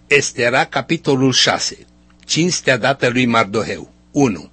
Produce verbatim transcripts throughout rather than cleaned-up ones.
Estera, capitolul șase. Cinstea dată lui Mardoheu. unu.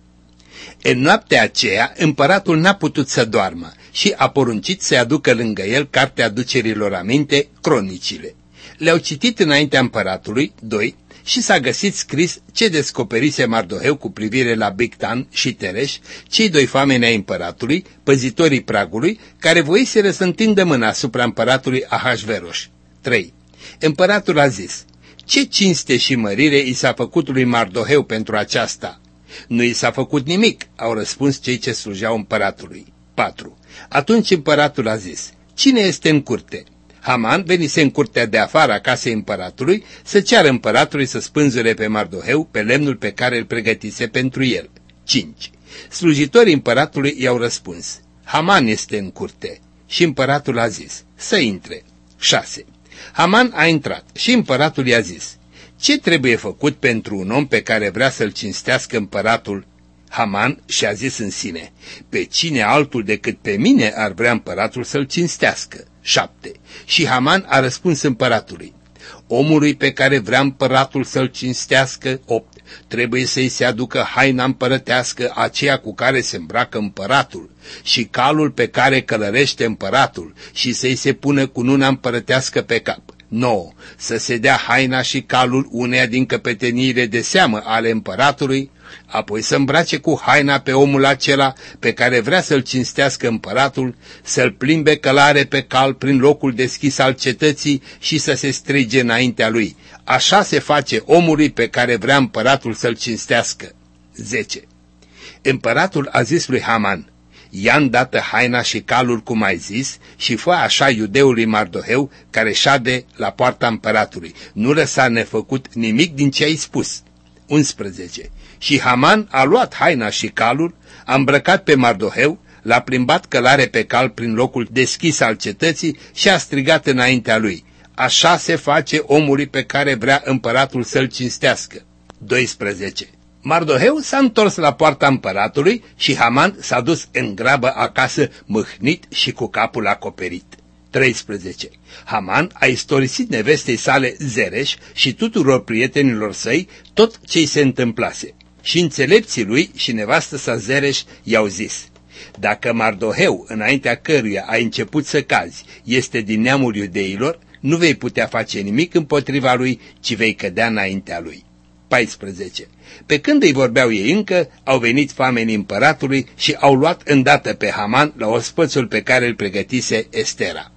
În noaptea aceea, împăratul n-a putut să doarmă și a poruncit să aducă lângă el cartea aducerilor aminte, cronicile. Le-au citit înaintea împăratului, doi, și s-a găsit scris ce descoperise Mardoheu cu privire la Bigtan și Tereș, cei doi fameni ai împăratului, păzitorii pragului, care voiseră să întindă mâna asupra împăratului Ahasveros. trei. Împăratul a zis: ce cinste și mărire i s-a făcut lui Mardoheu pentru aceasta? Nu i s-a făcut nimic, au răspuns cei ce slujeau împăratului. patru. Atunci împăratul a zis: cine este în curte? Haman venise în curtea de afară a casei împăratului să ceară împăratului să spânzure pe Mardoheu pe lemnul pe care îl pregătise pentru el. cinci. Slujitorii împăratului i-au răspuns: Haman este în curte. Și împăratul a zis: să intre. șase. Haman a intrat și împăratul i-a zis: ce trebuie făcut pentru un om pe care vrea să-l cinstească împăratul? Haman și-a zis în sine: pe cine altul decât pe mine ar vrea împăratul să-l cinstească? șapte. Și Haman a răspuns împăratului: omului pe care vrea împăratul să-l cinstească, opt. Trebuie să-i se aducă haina împărătească, aceea cu care se îmbracă împăratul, și calul pe care călărește împăratul, și să-i se pună cununa împărătească pe cap. nouă. Să se dea haina și calul uneia din căpeteniile de seamă ale împăratului, apoi să îmbrace cu haina pe omul acela pe care vrea să-l cinstească împăratul, să-l plimbe călare pe cal prin locul deschis al cetății și să se strige înaintea lui: așa se face omului pe care vrea împăratul să-l cinstească. zece. Împăratul a zis lui Haman: ia îndată haina și calul cum ai zis și fă așa iudeului Mardoheu care șade la poarta împăratului. Nu lăsa nefăcut nimic din ce ai spus. unsprezece. Și Haman a luat haina și calul, a îmbrăcat pe Mardoheu, l-a plimbat călare pe cal prin locul deschis al cetății și a strigat înaintea lui: așa se face omului pe care vrea împăratul să-l cinstească. doisprezece. Mardoheu s-a întors la poarta împăratului și Haman s-a dus în grabă acasă, mâhnit și cu capul acoperit. treisprezece. Haman a istorisit nevestei sale Zereș și tuturor prietenilor săi tot ce-i se întâmplase. Și înțelepții lui și nevastă sa Zereș i-au zis: dacă Mardoheu, înaintea căruia ai început să cazi, este din neamul iudeilor, nu vei putea face nimic împotriva lui, ci vei cădea înaintea lui. paisprezece. Pe când îi vorbeau ei încă, au venit famenii împăratului și au luat îndată pe Haman la ospățul pe care îl pregătise Estera.